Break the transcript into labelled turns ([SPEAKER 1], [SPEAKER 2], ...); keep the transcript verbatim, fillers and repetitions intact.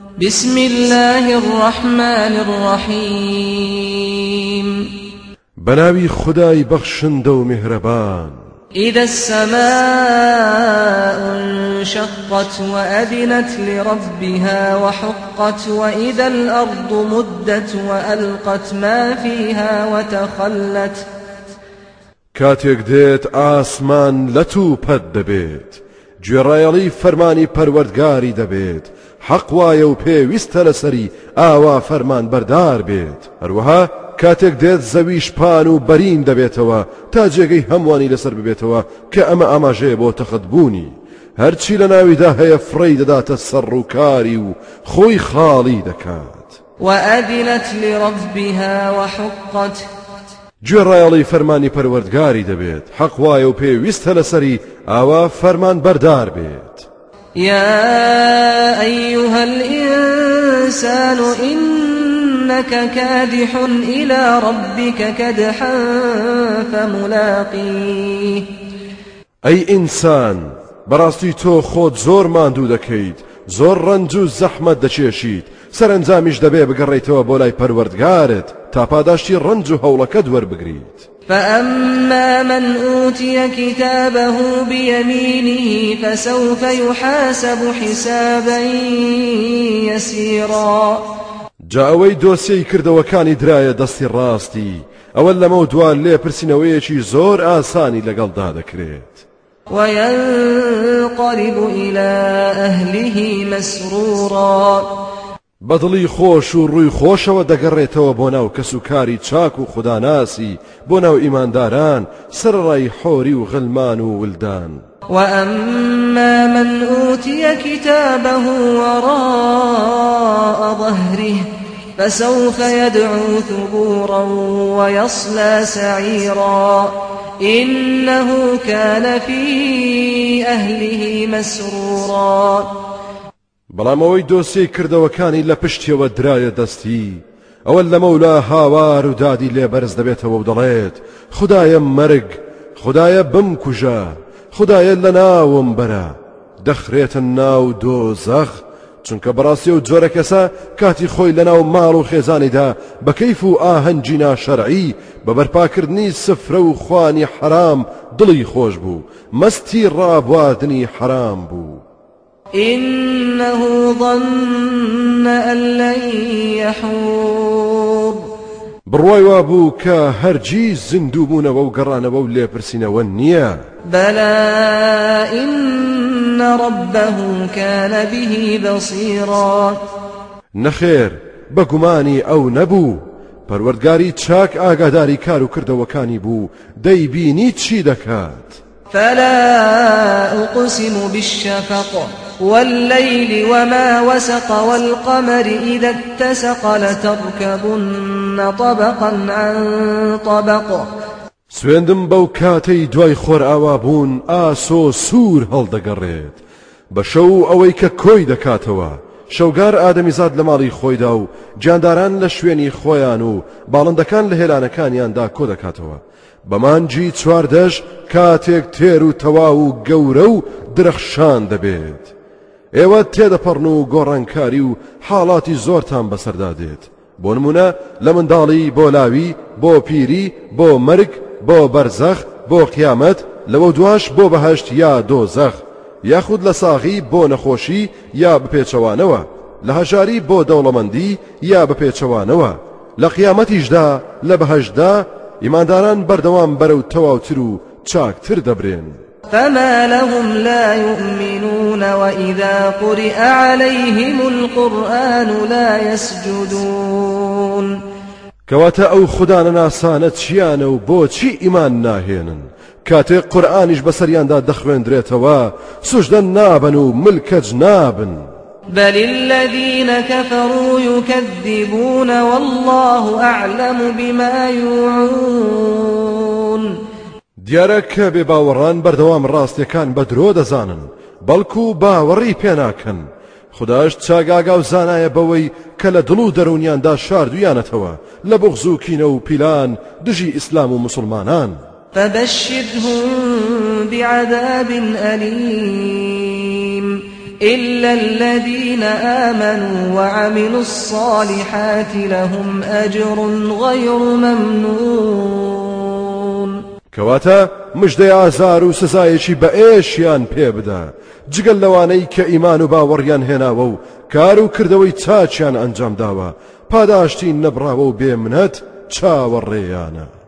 [SPEAKER 1] بسم الله الرحمن الرحيم
[SPEAKER 2] بناوي خداي بخشند ومهربان
[SPEAKER 1] إذا السماء انشقت وأذنت لربها وحقت وإذا الأرض مدت وألقت ما فيها وتخلت
[SPEAKER 2] كاتيك ديت آسمان لتو پد دبيت جوێڕایەڵی فەرمانی پەروەردگاری دەبێت حەق وایە و پێویستە لەسەری ئاوا فەرمان بەردار بێت هەروەها کاتێک دێت زەویش پان و بەرین دەبێتەوە تا جێگەی هەمووانی لەسەر ببێتەوە کە ئەمە ئاماژەیە بۆ تەخەتبوونی هەرچی لە ناویدا هەیە فڕی دەداتە سەر و کاری و خۆی خاڵی دەکات
[SPEAKER 1] وأذنت لربها وحقت
[SPEAKER 2] گوێڕایەڵی فەرمانی پەروەردگاری دەبێت حەق وایە و پێویستە لەسەری ئاوا فەرمان بەردار بێت
[SPEAKER 1] يا أيها الإنسان إنك كادح إلى ربك كدحا فملاقيه
[SPEAKER 2] أي إنسان بەڕاستی تۆ خۆت زۆر ماندوو دەکەیت زۆر ڕەنج و زەحمەت دەچێشیت سەرنجامیش دەبێ بگەڕێیتەوە بۆ لای پەروەردگارت تا پاداشتی ڕەنج و هەوڵەکەت وەربگریت
[SPEAKER 1] فأما من أوتي كتابه بيمينه فسوف يحاسب حسابا يسيرا
[SPEAKER 2] جا ئەوەی دۆسیەی کردەوەکانی درایە دەستی ڕاستی ئەوە لەمە دوان لێ پرسینەوەیەکی زۆر ئاسانی لەگەڵدا دەکرێت
[SPEAKER 1] وينقلب إلى أهله مسرورا
[SPEAKER 2] بەدڵی خۆش و ڕووی خۆشەوە دەگەڕێتەوە بۆ ناو کەسوکاری چاک و خوداناسی بۆ ناو ئیمانداران سەرڕای حۆری و غلمان و ولدان
[SPEAKER 1] وأما من أوتي كتابه وراء ظهره فسوف يدعو ثبورا ويصلى سعيرا إنه كان في أهله مسرورا
[SPEAKER 2] بەڵام ئەوەی دۆسیەی کردەوەکانی لە پشتیەوە درایە دەستی ئەوە لە مەولا هاوار و دادی لێ بەرز دەبێتەوە و دەڵێت خودایە مەرگ خودایە بمکوژە خودایە لە ناوم بەرە دەخرێتە ناو دۆزەخ چونکە بەڕاستی و جۆرە کەسە کاتی خۆی لە ناو ماڵ و خێزانیدا بە کەیف و ئاهەنگی ناشەرعی بە بەرپاکردنی سفرە و خوانی حرام دڵی خۆش بوو مەستی ڕابواردنی حرام بوو
[SPEAKER 1] إنه ظن أن لن يحور
[SPEAKER 2] بڕوای وابوو کە هەرگیز زیندوو بوونەوە و گەڕانەوە و لێپرسینەوە نییە
[SPEAKER 1] بەلا إن ربه كان به بصيرا
[SPEAKER 2] نەخێر بەگومانی ئەو نەبوو پەروەردگاری چاک ئاگاداری کار و کردەوەکانی بوو دەیبینی چی دەکات
[SPEAKER 1] فلا أقسم بالشفق والليل وما وسق والقمر إذا اتسق لتركبن طبقا عن طبق
[SPEAKER 2] سوێندم بەو کاتەی دوای خۆر ئاوا بوون ئاسۆ سوور هەڵدەگەڕێت بە شەو ئەوەی کە کۆی دەکاتەوە شەوگار ئادەمیزاد لە ماڵی خۆیدا و جانداران لە شوێنی خۆیان و باڵندەکان لە هێلانەکانیاندا کۆ دەکاتەوە بەمانجی چواردەش کاتێک تێر و تەواو و گەورە و درەخشان دەبێت ئێوە تێدەپەڕن و گۆڕانکاری و حاڵاتی زۆرتان بەسەردا دێت بۆ نمونە لە منداڵی بۆ لاوی بۆ پیری بۆ مەرگ بۆ بەرزەخ بۆ قیامەت لەوە دواش بۆ بەهەشت یا دۆزەخ یاخود لە ساغی بۆ نەخۆشی یا بپێچەوانەوە لە هەژاری بۆ دەوڵەمەندی یا بپێچەوانەوە لە قیامەتیشدا لە بەهەشتدا ئیمانداران بەردەوام بەرەو تەواوتر و چاکتر دەبرێن
[SPEAKER 1] فما لهم لا يؤمنون وإذا قرئ عليهم القرآن لا يسجدون
[SPEAKER 2] کەواتە ئەو خودانە ناسانە چیانە و بۆچی ئیمان ناهێنن کاتێک قورئانیش بەسەریاندا دەخوێندرێتەوە سوژدە نابن و ملکەج نابن
[SPEAKER 1] بل الذين كفروا يكذبون والله أعلم بما يوعون
[SPEAKER 2] دیارە کە بێباوەڕان بەردەوام ڕاستیەکان بە درۆ دەزانن بەڵکو باوەڕی پێناکەن خوداش چاگاگا و زانایە بەوەی کە لە دڵ و دەرونیاندا شاردویانەتەوە لە بوغز و کینە و پیلان دژی ئیسلام و مسلمانان
[SPEAKER 1] فبشرهم بعذاب أليم إلا الذين آمنوا وعملوا الصالحات لهم أجر غير ممنون.
[SPEAKER 2] كواتا مجدي آزار و سزایشی بە ئێشیان پێ بدە جگەل لەوانەی کە ئیمان و باوەڕیان هێناوە و کار و کردەوەی چاچیان ئەنجام داوە پاداشتی نەبراوە و بێمنەت چاوەڕێیانە.